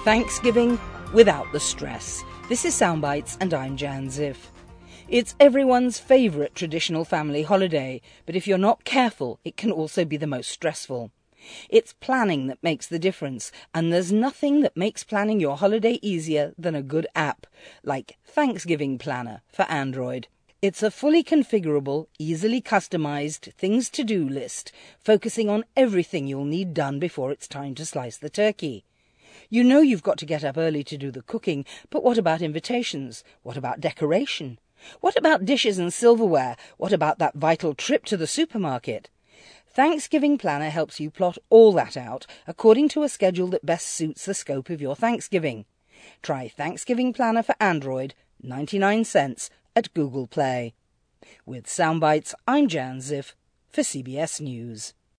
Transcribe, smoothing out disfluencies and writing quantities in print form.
Thanksgiving without the stress. This is Soundbites and I'm Jan Ziff. It's everyone's favourite traditional family holiday, but if you're not careful, it can also be the most stressful. It's planning that makes the difference, and there's nothing that makes planning your holiday easier than a good app, like Thanksgiving Planner for Android. It's a fully configurable, easily customised things-to-do list, focusing on everything you'll need done before it's time to slice the turkey. You know you've got to get up early to do the cooking, but what about invitations? What about decoration? What about dishes and silverware? What about that vital trip to the supermarket? Thanksgiving Planner helps you plot all that out according to a schedule that best suits the scope of your Thanksgiving. Try Thanksgiving Planner for Android, 99 cents at Google Play. With Soundbites, I'm Jan Ziff for CBS News.